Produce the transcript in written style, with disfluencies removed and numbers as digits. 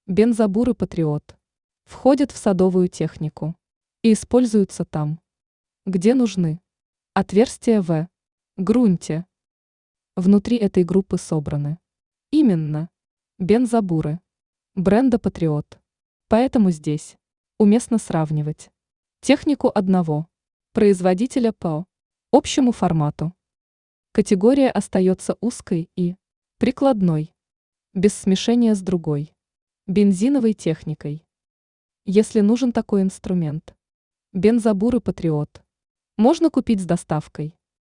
Бензобуры «Патриот» входят в садовую технику и используются там, где нужны. Отверстия в грунте. Внутри этой группы собраны именно бензобуры бренда «Патриот». Поэтому здесь уместно сравнивать технику одного производителя по общему формату. Категория остается узкой и прикладной, без смешения с другой бензиновой техникой. Если нужен такой инструмент, бензобуры «Патриот» можно купить с доставкой.